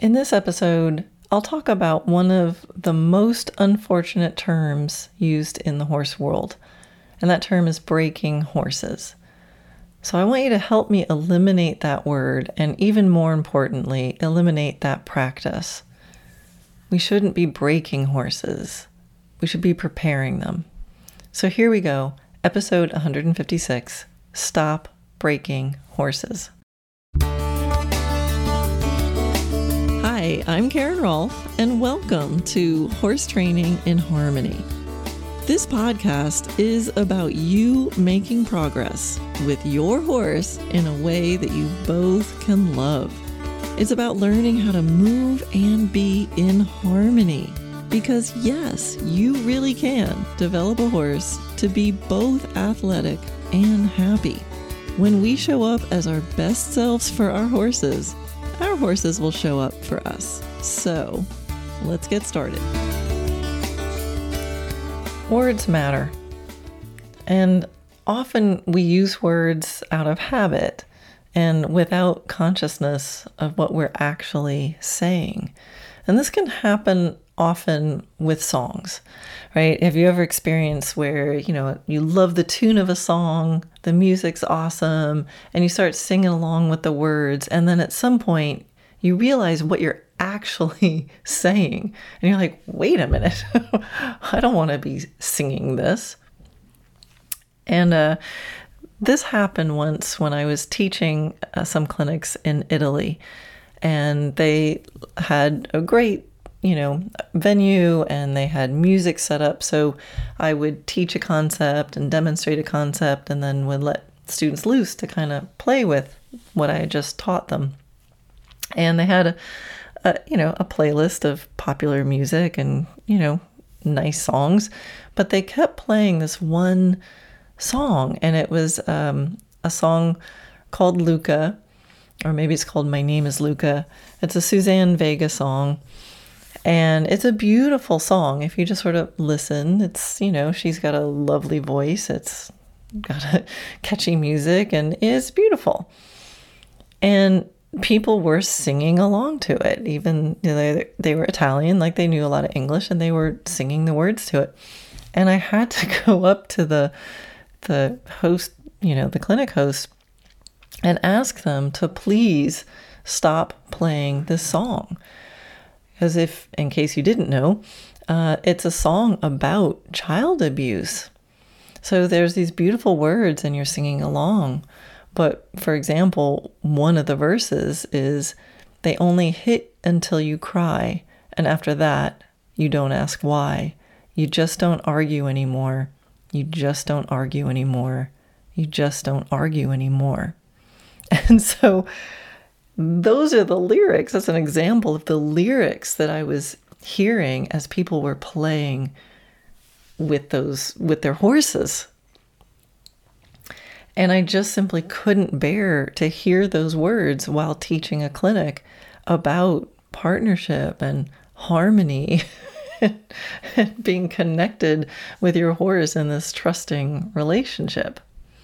In this episode, I'll talk about one of the most unfortunate terms used in the horse world, and that term is breaking horses. So I want you to help me eliminate that word, and even more importantly, eliminate that practice. We shouldn't be breaking horses. We should be preparing them. So here we go, episode 156, Stop Breaking Horses. Hi, I'm Karen Rolfe, and welcome to Horse Training in Harmony. This podcast is about you making progress with your horse in a way that you both can love. It's about learning how to move and be in harmony. Because yes, you really can develop a horse to be both athletic and happy. When we show up as our best selves for our horses will show up for us. So, let's get started. Words matter. And often we use words out of habit and without consciousness of what we're actually saying. And this can happen often with songs, right? Have you ever experienced where, you love the tune of a song, the music's awesome, and you start singing along with the words, and then at some point you realize what you're actually saying. And you're like, wait a minute, I don't want to be singing this. And this happened once when I was teaching some clinics in Italy, and they had a great venue, and they had music set up. So I would teach a concept and demonstrate a concept, and then would let students loose to kind of play with what I had just taught them. And they had a playlist of popular music and, nice songs, but they kept playing this one song, and it was a song called Luca, or maybe it's called My Name is Luca. It's a Suzanne Vega song. And it's a beautiful song. If you just sort of listen, it's, she's got a lovely voice. It's got a catchy music, and it's beautiful. And people were singing along to it. Even they were Italian, like they knew a lot of English, and they were singing the words to it. And I had to go up to the host, the clinic host, and ask them to please stop playing this song. Because in case you didn't know, it's a song about child abuse. So there's these beautiful words and you're singing along. But for example, one of the verses is, they only hit until you cry. And after that, you don't ask why. You just don't argue anymore. You just don't argue anymore. You just don't argue anymore. And so those are the lyrics. That's an example of the lyrics that I was hearing as people were playing with their horses. And I just simply couldn't bear to hear those words while teaching a clinic about partnership and harmony and being connected with your horse in this trusting relationship.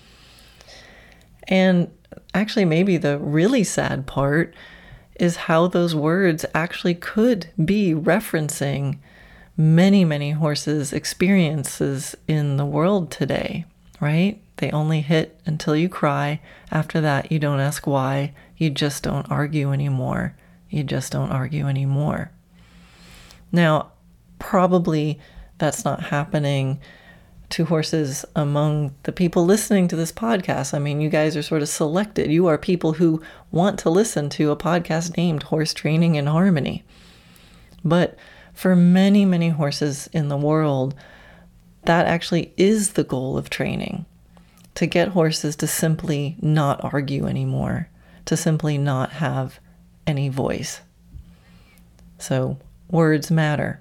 And actually, maybe the really sad part is how those words actually could be referencing many, many horses' experiences in the world today, right? They only hit until you cry. After that, you don't ask why. You just don't argue anymore. You just don't argue anymore. Now, probably that's not happening to horses among the people listening to this podcast. I mean, you guys are sort of selected. You are people who want to listen to a podcast named Horse Training in Harmony. But for many, many horses in the world, that actually is the goal of training. To get horses to simply not argue anymore, to simply not have any voice. So, words matter.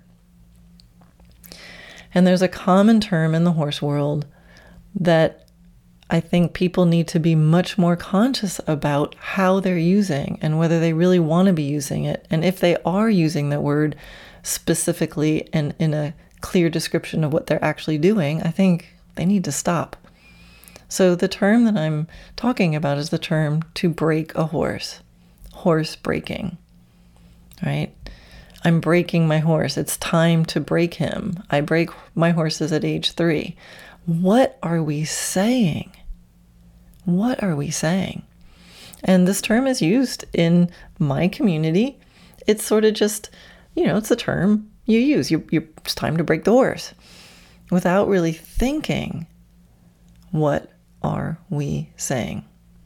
And there's a common term in the horse world that I think people need to be much more conscious about how they're using and whether they really want to be using it. And if they are using the word specifically and in a clear description of what they're actually doing, I think they need to stop. So the term that I'm talking about is the term to break a horse breaking. right? I'm breaking my horse. It's time to break him. I break my horses at age 3. What are we saying? What are we saying? And this term is used in my community. It's sort of just, it's a term you use. It's time to break the horse without really thinking, what are we saying?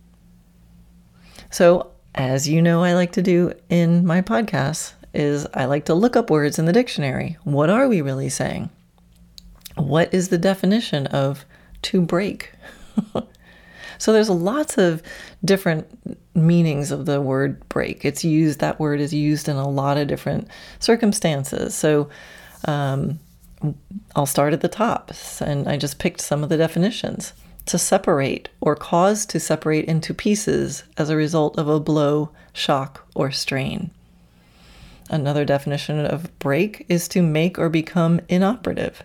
So, as you know, I like to do in my podcasts is I like to look up words in the dictionary. What are we really saying? What is the definition of to break? So there's lots of different meanings of the word break. That word is used in a lot of different circumstances. So I'll start at the top, and I just picked some of the definitions. To separate or cause to separate into pieces as a result of a blow, shock, or strain. Another definition of break is to make or become inoperative.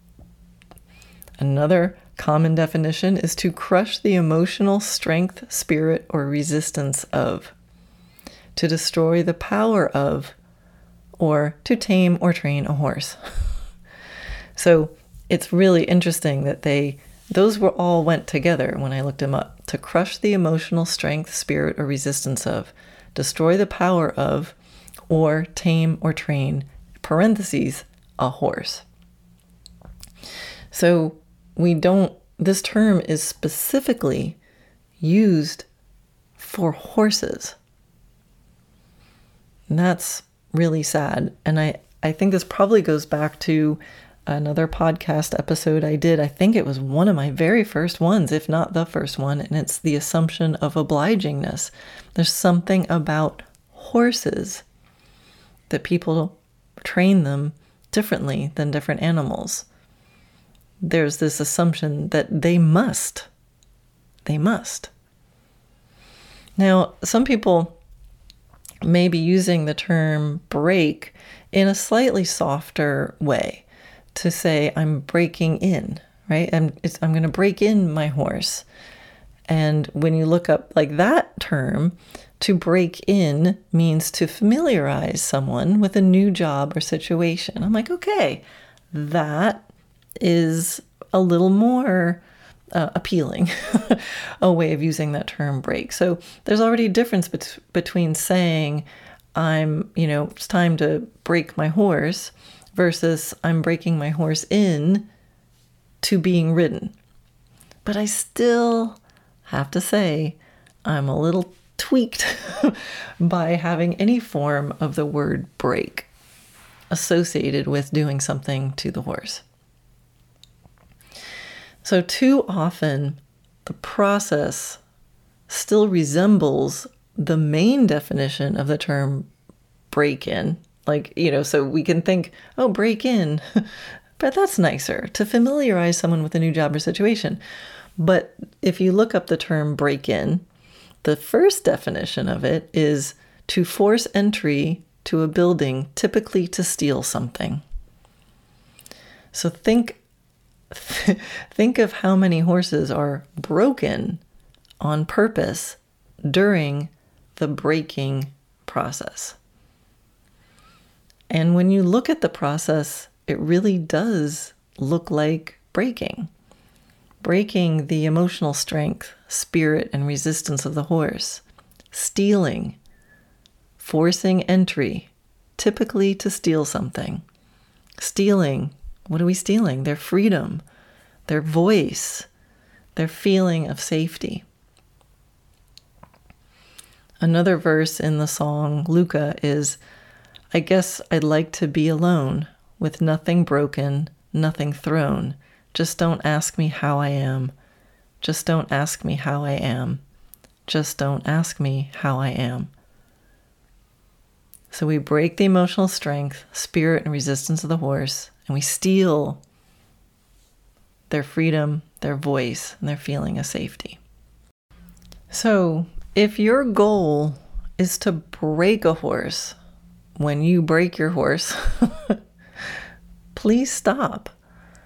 Another common definition is to crush the emotional strength, spirit, or resistance of. To destroy the power of, or to tame or train a horse. So it's really interesting that those all went together when I looked them up. To crush the emotional strength, spirit, or resistance of. Destroy the power of, or tame or train, parentheses, a horse. So this term is specifically used for horses. And that's really sad. And I think this probably goes back to another podcast episode I did. I think it was one of my very first ones, if not the first one, and it's the assumption of obligingness. There's something about horses that people train them differently than different animals. There's this assumption that they must. Now, some people may be using the term break in a slightly softer way to say, I'm breaking in, right? I'm going to break in my horse. And when you look up like that term, to break in means to familiarize someone with a new job or situation. I'm like, okay, that is a little more appealing, a way of using that term break. So there's already a difference between saying it's time to break my horse versus I'm breaking my horse in to being ridden. But I still have to say I'm a little tweaked by having any form of the word break associated with doing something to the horse. So too often, the process still resembles the main definition of the term break in. So we can think, oh, break in, but that's nicer, to familiarize someone with a new job or situation. But if you look up the term break in, the first definition of it is to force entry to a building, typically to steal something. So think of how many horses are broken on purpose during the breaking process. And when you look at the process, it really does look like breaking. Breaking the emotional strength, spirit, and resistance of the horse. Stealing. Forcing entry, typically to steal something. Stealing. What are we stealing? Their freedom, their voice, their feeling of safety. Another verse in the song Luca is, I guess I'd like to be alone, with nothing broken, nothing thrown. Just don't ask me how I am. Just don't ask me how I am. Just don't ask me how I am. So we break the emotional strength, spirit, and resistance of the horse, and we steal their freedom, their voice, and their feeling of safety. So if your goal is to break a horse, when you break your horse, please stop.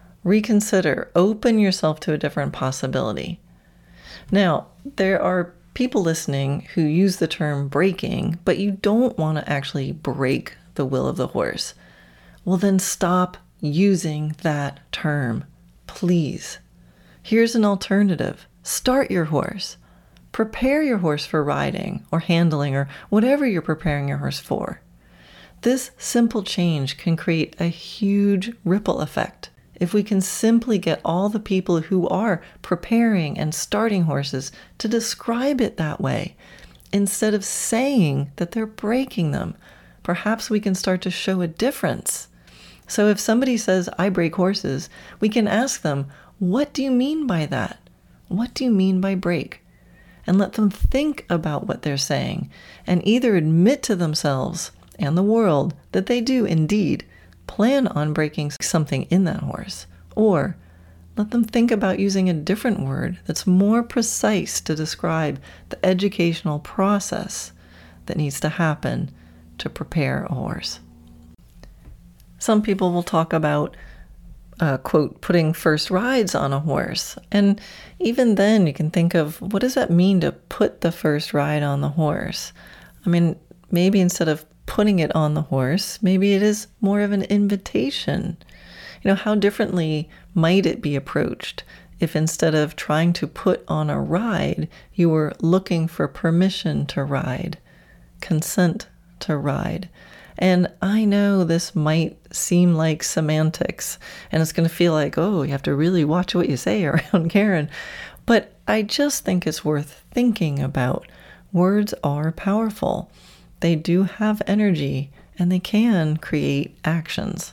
Reconsider. Open yourself to a different possibility. Now, there are people listening who use the term breaking, but you don't want to actually break the will of the horse, well, then stop using that term, please. Here's an alternative. Start your horse. Prepare your horse for riding or handling or whatever you're preparing your horse for. This simple change can create a huge ripple effect. If we can simply get all the people who are preparing and starting horses to describe it that way, instead of saying that they're breaking them, perhaps we can start to show a difference. So if somebody says, I break horses, we can ask them, what do you mean by that? What do you mean by break? And let them think about what they're saying and either admit to themselves and the world that they do indeed plan on breaking something in that horse, or let them think about using a different word that's more precise to describe the educational process that needs to happen to prepare a horse. Some people will talk about, quote, putting first rides on a horse. And even then you can think of, what does that mean to put the first ride on the horse? I mean, maybe instead of putting it on the horse, maybe it is more of an invitation. How differently might it be approached if instead of trying to put on a ride, you were looking for permission to ride, consent to ride? And I know this might seem like semantics, and it's going to feel like, oh, you have to really watch what you say around Karen. But I just think it's worth thinking about. Words are powerful. They do have energy, and they can create actions.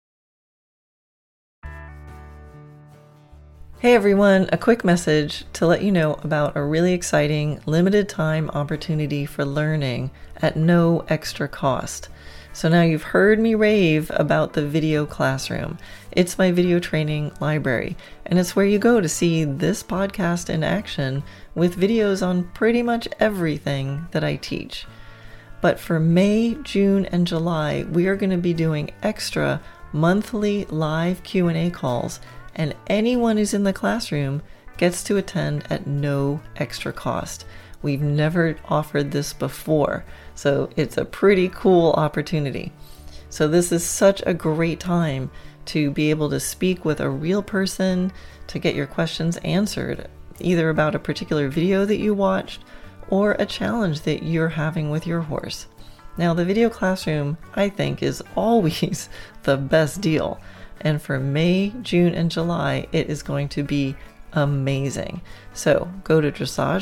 Hey everyone, a quick message to let you know about a really exciting limited time opportunity for learning at no extra cost. So now you've heard me rave about the Video Classroom. It's my video training library, and it's where you go to see this podcast in action with videos on pretty much everything that I teach. But for May, June, and July, we are going to be doing extra monthly live Q&A calls, and anyone who's in the classroom gets to attend at no extra cost. We've never offered this before, so it's a pretty cool opportunity. So this is such a great time to be able to speak with a real person, to get your questions answered, either about a particular video that you watched or a challenge that you're having with your horse. Now, the Video Classroom, I think, is always the best deal. And for May, June, and July, it is going to be amazing. So go to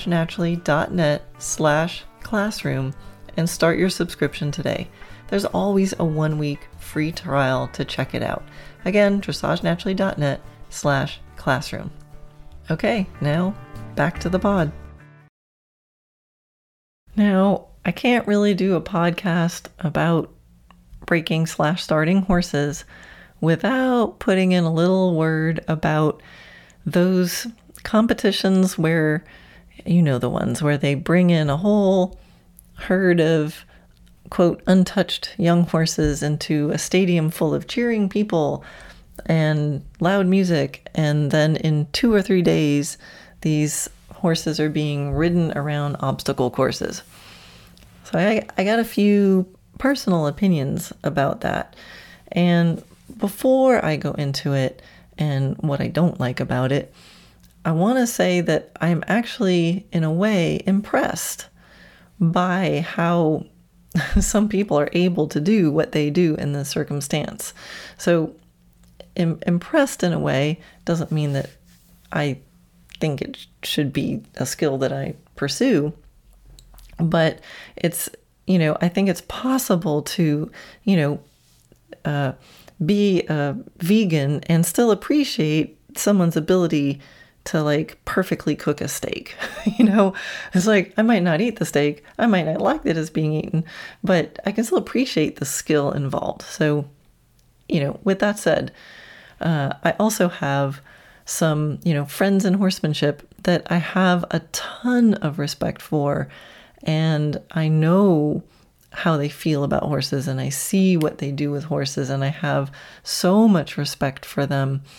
dressagenaturally.net/classroom and start your subscription today. There's always a 1-week free trial to check it out. Again, dressagenaturally.net/classroom. Okay, now back to the pod. Now, I can't really do a podcast about breaking/starting horses without putting in a little word about those competitions where, you know, the ones where they bring in a whole herd of, quote, untouched young horses into a stadium full of cheering people and loud music. And then in 2 or 3 days, these horses are being ridden around obstacle courses. So I got a few personal opinions about that. And before I go into it and what I don't like about it, I want to say that I'm actually, in a way, impressed by how some people are able to do what they do in this circumstance. So impressed in a way doesn't mean that I think it should be a skill that I pursue, but it's, I think it's possible to, be a vegan and still appreciate someone's ability to perfectly cook a steak. It's like, I might not eat the steak, I might not like that it's being eaten, but I can still appreciate the skill involved. So, with that said, I also have some, friends in horsemanship that I have a ton of respect for, and I know how they feel about horses, and I see what they do with horses, and I have so much respect for them.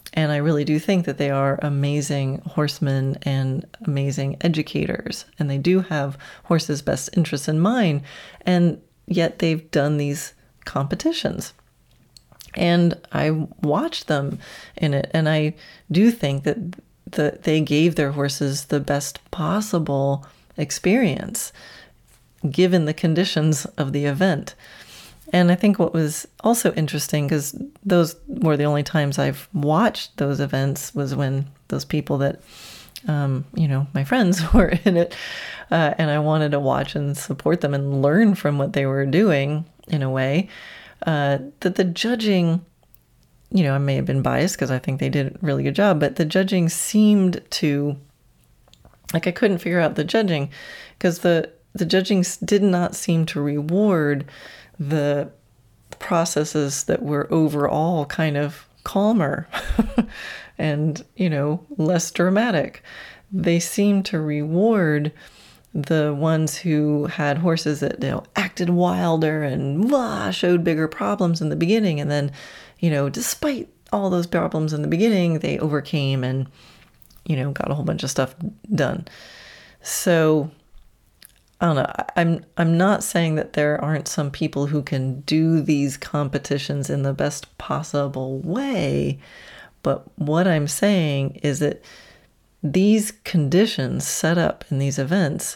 And I really do think that they are amazing horsemen and amazing educators. And they do have horses' best interests in mind. And yet they've done these competitions. And I watched them in it. And I do think that they gave their horses the best possible experience given the conditions of the event. And I think what was also interesting, because those were the only times I've watched those events, was when those people that, my friends were in it, and I wanted to watch and support them and learn from what they were doing in a way, that the judging, I may have been biased because I think they did a really good job, but the judging seemed to, I couldn't figure out the judging, because the judging did not seem to reward the processes that were overall kind of calmer and, less dramatic. They seemed to reward the ones who had horses that, acted wilder and showed bigger problems in the beginning. And then, despite all those problems in the beginning, they overcame and, got a whole bunch of stuff done. So I don't know. I'm not saying that there aren't some people who can do these competitions in the best possible way, but what I'm saying is that these conditions set up in these events,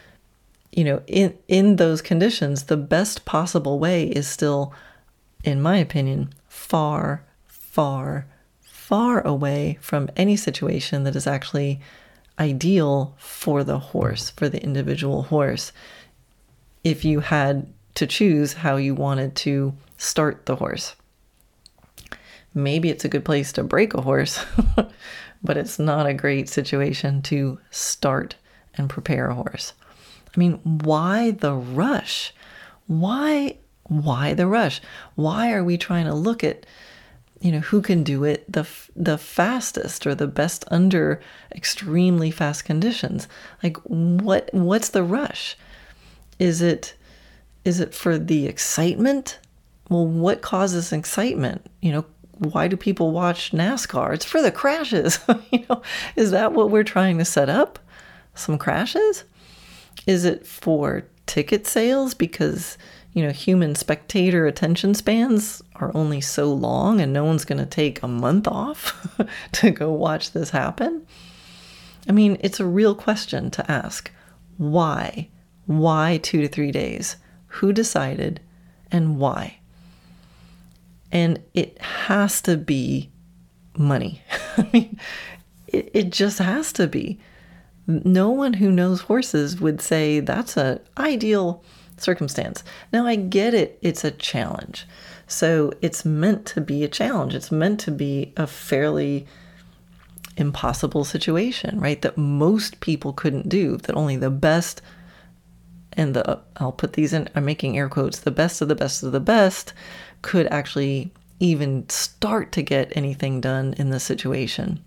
in those conditions, the best possible way is still, in my opinion, far, far, far away from any situation that is actually ideal for the horse, for the individual horse, if you had to choose how you wanted to start the horse. Maybe it's a good place to break a horse, but it's not a great situation to start and prepare a horse. I mean, why the rush? Why the rush? Why are we trying to look at who can do it the fastest or the best under extremely fast conditions? Like, what's the rush? Is it for the excitement? Well, what causes excitement? Why do people watch NASCAR? It's for the crashes. Is that what we're trying to set up? Some crashes? Is it for ticket sales because human spectator attention spans are only so long and no one's going to take a month off to go watch this happen? I mean, it's a real question to ask. Why? Why 2 to 3 days? Who decided and why? And it has to be money. I mean, it just has to be. No one who knows horses would say that's an ideal circumstance. Now, I get it. It's a challenge. So it's meant to be a challenge. It's meant to be a fairly impossible situation, right? That most people couldn't do, that only the best, and I'll put these in, I'm making air quotes, the best of the best of the best could actually even start to get anything done in this situation.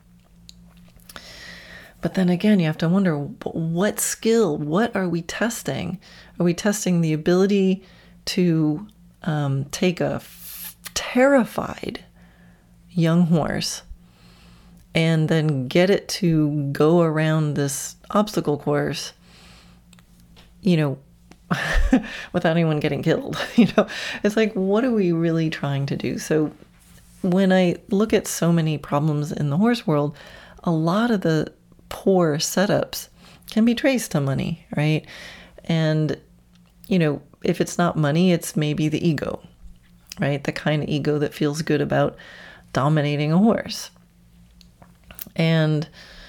But then again, you have to wonder, what skill, what are we testing? Are we testing the ability to take a terrified young horse and then get it to go around this obstacle course, without anyone getting killed? It's like, what are we really trying to do? So when I look at so many problems in the horse world, a lot of the poor setups can be traced to money, right? And, if it's not money, it's maybe the ego, right? The kind of ego that feels good about dominating a horse. And,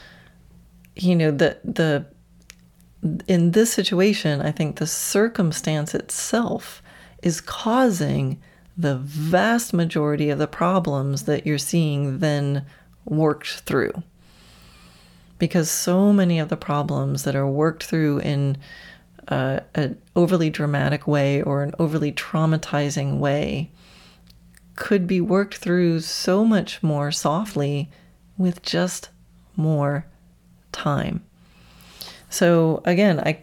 in this situation, I think the circumstance itself is causing the vast majority of the problems that you're seeing then worked through. Because so many of the problems that are worked through in an overly dramatic way or an overly traumatizing way could be worked through so much more softly with just more time. So again, I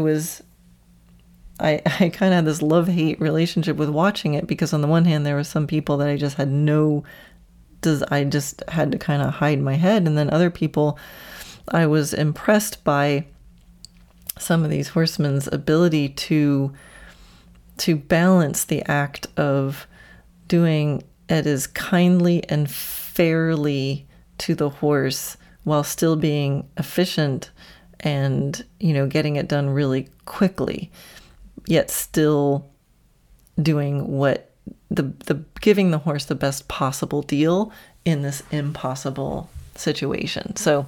kind of had this love-hate relationship with watching it, because on the one hand, there were some people that I just had no I just had to kind of hide my head. And then other people, I was impressed by some of these horsemen's ability to balance the act of doing it as kindly and fairly to the horse while still being efficient and, getting it done really quickly, yet still doing what the giving the horse the best possible deal in this impossible situation. So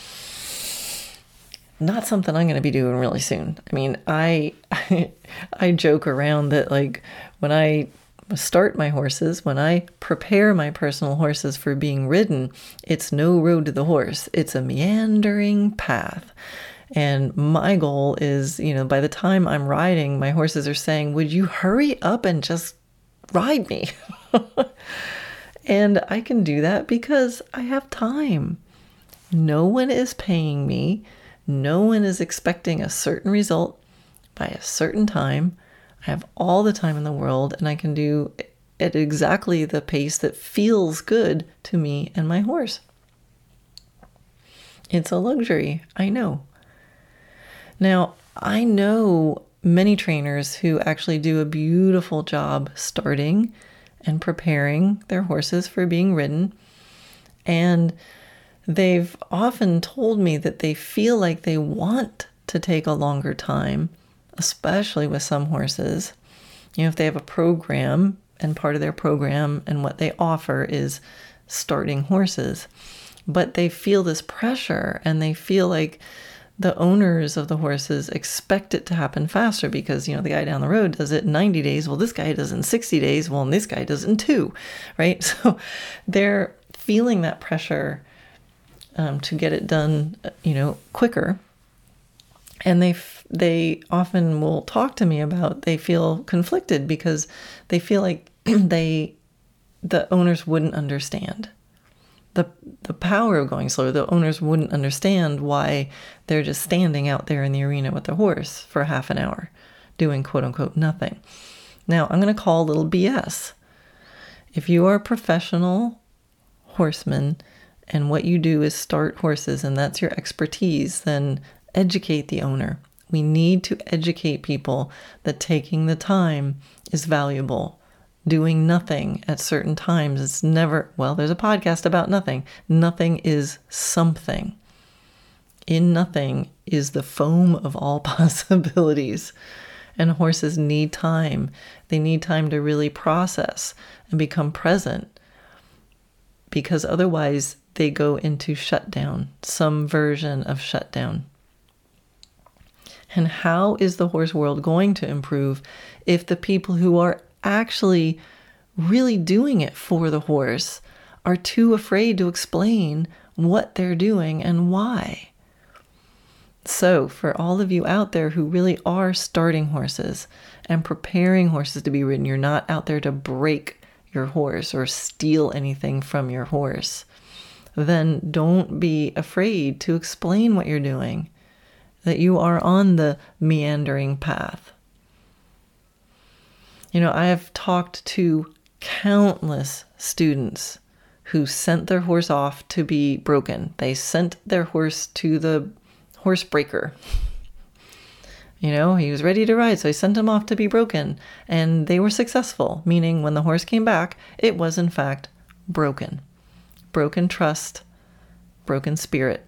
not something I'm going to be doing really soon. I mean, I joke around that, like, when I start my horses, when I prepare my personal horses for being ridden, it's no road to the horse. It's a meandering path. And my goal is, by the time I'm riding, my horses are saying, would you hurry up and just ride me? And I can do that because I have time. No one is paying me. No one is expecting a certain result by a certain time. I have all the time in the world, and I can do it at exactly the pace that feels good to me and my horse. It's a luxury, I know. Now, I know many trainers who actually do a beautiful job starting and preparing their horses for being ridden. And they've often told me that they feel like they want to take a longer time, especially with some horses. If they have a program, and part of their program and what they offer is starting horses, but they feel this pressure and they feel like the owners of the horses expect it to happen faster because, the guy down the road does it in 90 days. Well, this guy does it in 60 days. Well, and this guy does it in 2, right? So they're feeling that pressure to get it done, quicker. And they often will talk to me about they feel conflicted because they feel like the owners wouldn't understand the power of going slower. The owners wouldn't understand why they're just standing out there in the arena with the horse for half an hour doing quote unquote nothing. Now, I'm going to call a little BS. If you are a professional horseman and what you do is start horses and that's your expertise, then educate the owner. We need to educate people that taking the time is valuable. Doing nothing at certain times, it's never, there's a podcast about nothing. Nothing is something. In nothing is the foam of all possibilities. And horses need time. They need time to really process and become present, because otherwise they go into shutdown, some version of shutdown. And how is the horse world going to improve if the people who are actually really doing it for the horse are too afraid to explain what they're doing and why? So for all of you out there who really are starting horses and preparing horses to be ridden, you're not out there to break your horse or steal anything from your horse, then don't be afraid to explain what you're doing, that you are on the meandering path. I have talked to countless students who sent their horse off to be broken. They sent their horse to the horse breaker. He was ready to ride, so he sent him off to be broken. And they were successful, meaning when the horse came back, it was in fact broken. Broken trust, broken spirit.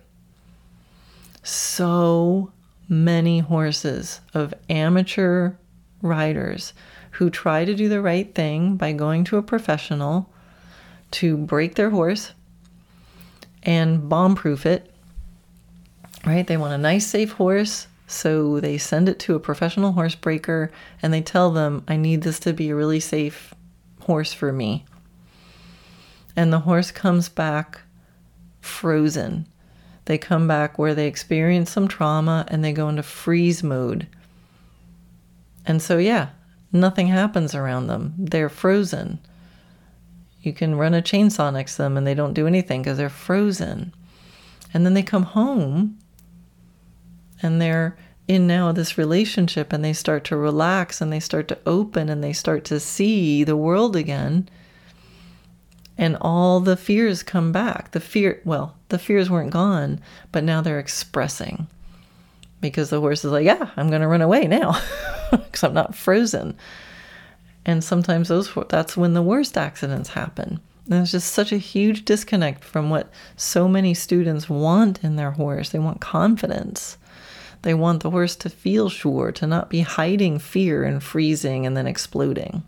So many horses of amateur riders who try to do the right thing by going to a professional to break their horse and bomb-proof it, right? They want a nice, safe horse, so they send it to a professional horse breaker and they tell them, I need this to be a really safe horse for me. And the horse comes back frozen. They come back where they experience some trauma and they go into freeze mode. And so, nothing happens around them. They're frozen. You can run a chainsaw next to them and they don't do anything because they're frozen. And then they come home and they're in now this relationship and they start to relax and they start to open and they start to see the world again. And all the fears come back. The fears weren't gone, but now they're expressing. Because the horse is like, yeah, I'm going to run away now because I'm not frozen. And sometimes that's when the worst accidents happen. And there's just such a huge disconnect from what so many students want in their horse. They want confidence. They want the horse to feel sure, to not be hiding fear and freezing and then exploding.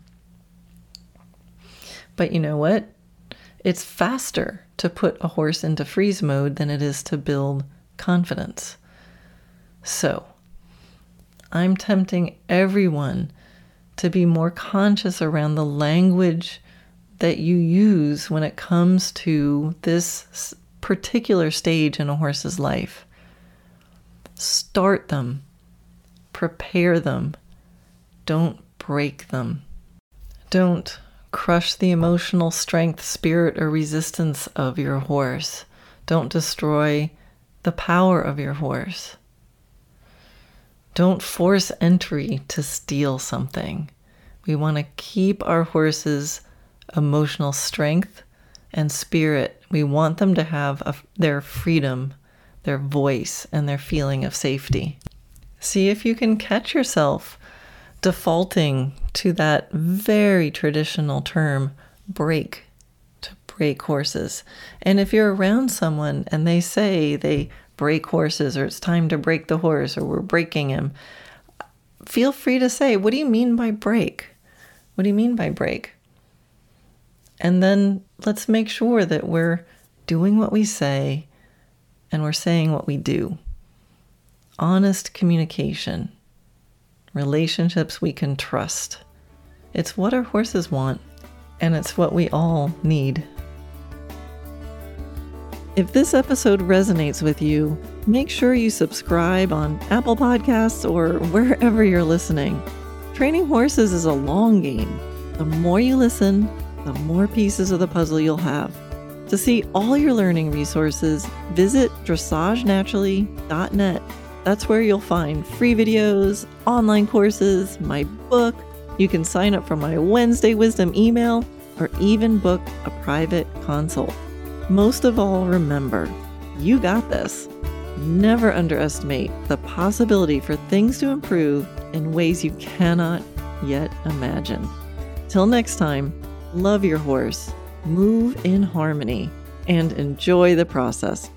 But you know what? It's faster to put a horse into freeze mode than it is to build confidence. So, I'm tempting everyone to be more conscious around the language that you use when it comes to this particular stage in a horse's life. Start them. Prepare them. Don't break them. Don't crush the emotional strength, spirit, or resistance of your horse. Don't destroy the power of your horse. Don't force entry to steal something. We want to keep our horses' emotional strength and spirit. We want them to have their freedom, their voice, and their feeling of safety. See if you can catch yourself defaulting to that very traditional term, break, to break horses. And if you're around someone and they say they break horses, or it's time to break the horse, or we're breaking him, feel free to say, what do you mean by break? What do you mean by break? And then let's make sure that we're doing what we say and we're saying what we do. Honest communication. Relationships we can trust. It's what our horses want, and it's what we all need. If this episode resonates with you, make sure you subscribe on Apple Podcasts or wherever you're listening. Training horses is a long game. The more you listen, the more pieces of the puzzle you'll have. To see all your learning resources, visit dressagenaturally.net. That's where you'll find free videos, online courses, my book. You can sign up for my Wednesday Wisdom email or even book a private consult. Most of all, remember, you got this. Never underestimate the possibility for things to improve in ways you cannot yet imagine. Till next time, love your horse, move in harmony, and enjoy the process.